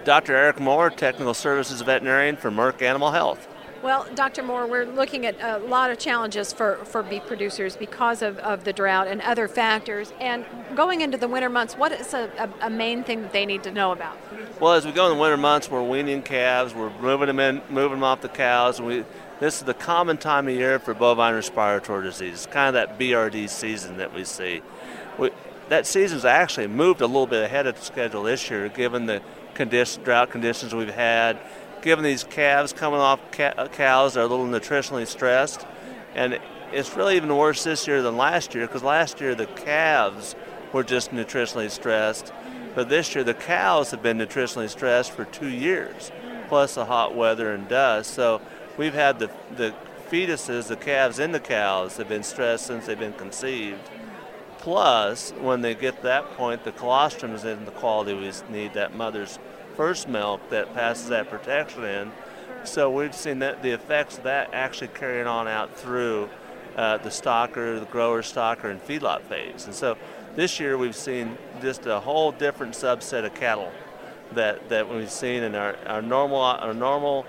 Dr. Eric Moore, Technical Services Veterinarian for Merck Animal Health. Well, Dr. Moore, we're looking at a lot of challenges for beef producers because of the drought and other factors. And going into the winter months, what is a main thing that they need to know about? Well, as we go in the winter months, we're weaning calves, we're moving them off the cows. This is the common time of year for bovine respiratory disease. It's kind of that BRD season that we see. That season's actually moved a little bit ahead of schedule this year, given the drought conditions we've had, given these calves coming off cows that are a little nutritionally stressed. And it's really even worse this year than last year, because last year the calves were just nutritionally stressed. But this year the cows have been nutritionally stressed for 2 years, plus the hot weather and dust. So we've had the fetuses, the calves in the cows, have been stressed since they've been conceived. Plus, when they get to that point, the colostrum isn't the quality we need, that mother's first milk that passes that protection in. So we've seen that the effects of that actually carrying on out through the stocker, the grower, stocker, and feedlot phase. And so this year we've seen just a whole different subset of cattle that we've seen in our normal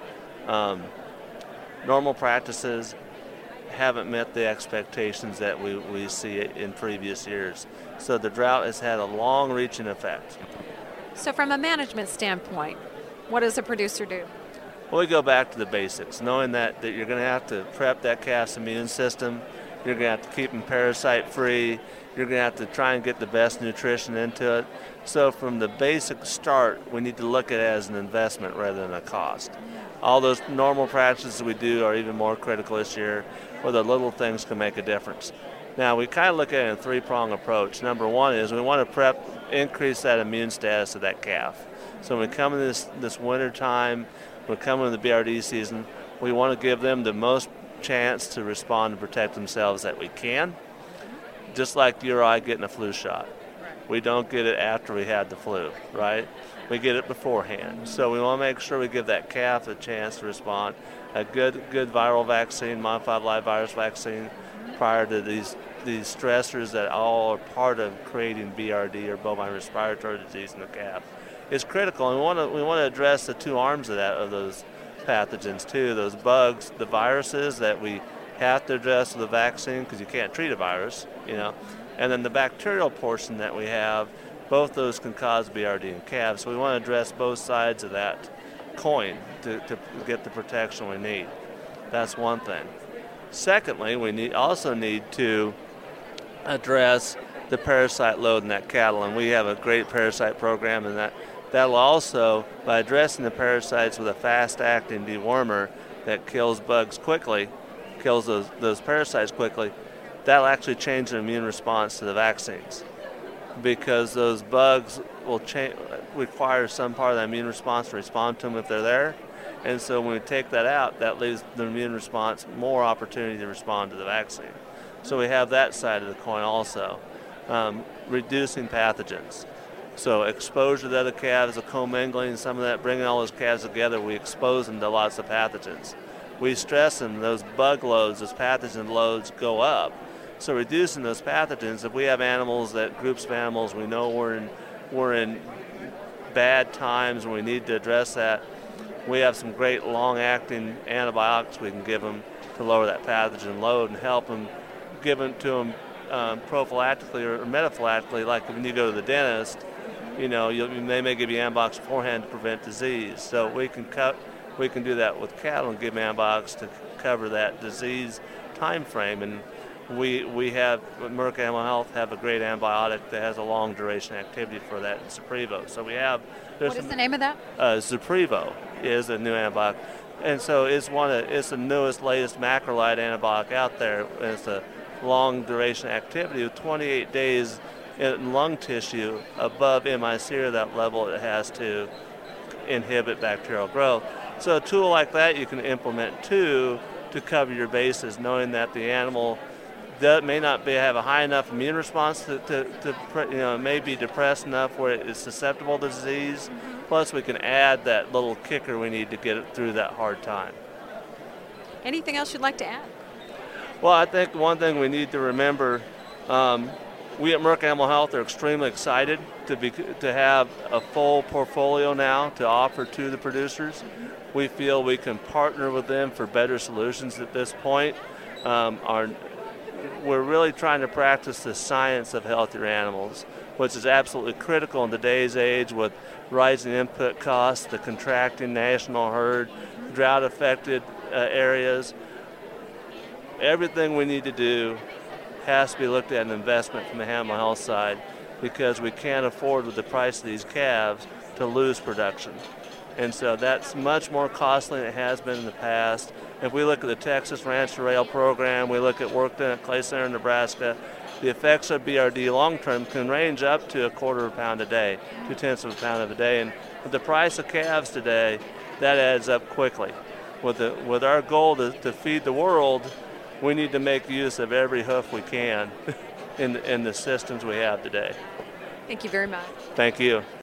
practices haven't met the expectations that we see in previous years. So the drought has had a long-reaching effect. So from a management standpoint, what does a producer do? Well, we go back to the basics, knowing that you're going to have to prep that calf's immune system, you're going to have to keep them parasite-free, you're going to have to try and get the best nutrition into it. So from the basic start, we need to look at it as an investment rather than a cost. All those normal practices we do are even more critical this year, where the little things can make a difference. Now, we kind of look at it in a three-prong approach. Number one is we want to increase that immune status of that calf. So when we come in this winter time, we're coming in the BRD season, we want to give them the most chance to respond and protect themselves that we can, just like you or I getting a flu shot. We don't get it after we had the flu, right? We get it beforehand. So we want to make sure we give that calf a chance to respond. A good viral vaccine, modified live virus vaccine, prior to these stressors that all are part of creating BRD or bovine respiratory disease in the calf is critical. And we want to address the two arms of those pathogens too. Those bugs, the viruses that we have to address with the vaccine because you can't treat a virus, and then the bacterial portion that we have. Both those can cause BRD in calves. So we want to address both sides of that coin to get the protection we need. That's one thing. Secondly, we also need to address the parasite load in that cattle, and we have a great parasite program, and that'll also, by addressing the parasites with a fast-acting dewormer that kills bugs quickly, kills those parasites quickly, that'll actually change the immune response to the vaccines, because those bugs will require some part of the immune response to respond to them if they're there. And so when we take that out, that leaves the immune response more opportunity to respond to the vaccine. So we have that side of the coin also. Reducing pathogens. So exposure to other calves, the commingling, some of that, bringing all those calves together, we expose them to lots of pathogens. We stress them, those bug loads, those pathogen loads go up. So reducing those pathogens, if we have groups of animals, we know we're in bad times and we need to address that, we have some great long-acting antibiotics we can give them to lower that pathogen load and help them, give them to them prophylactically or metaphylactically, like when you go to the dentist, they may give you antibiotics beforehand to prevent disease. So we can do that with cattle and give them antibiotics to cover that disease time frame. And we have, at Merck Animal Health, have a great antibiotic that has a long duration activity for that, Zuprevo. So we have. What is the name of that? Zuprevo is a new antibiotic, and so it's the newest, latest macrolide antibiotic out there. It's a long duration activity with 28 days in lung tissue above MIC, or that level it has to inhibit bacterial growth. So a tool like that you can implement too to cover your bases, knowing that the animal may not have a high enough immune response it may be depressed enough where it is susceptible to disease. Plus, we can add that little kicker we need to get it through that hard time. Anything else you'd like to add? Well, I think one thing we need to remember We at Merck Animal Health are extremely excited to have a full portfolio now to offer to the producers. We feel we can partner with them for better solutions at this point. We're really trying to practice the science of healthier animals, which is absolutely critical in today's age with rising input costs, the contracting national herd, drought-affected areas. Everything we need to do has to be looked at an investment from the animal health side, because we can't afford with the price of these calves to lose production. And so that's much more costly than it has been in the past. If we look at the Texas Ranch to Rail program, we look at work done at Clay Center, Nebraska, the effects of BRD long-term can range up to 1/4 pound a day, 2/10 pound a day. And with the price of calves today, that adds up quickly. With our goal to feed the world, we need to make use of every hoof we can in the systems we have today. Thank you very much. Thank you.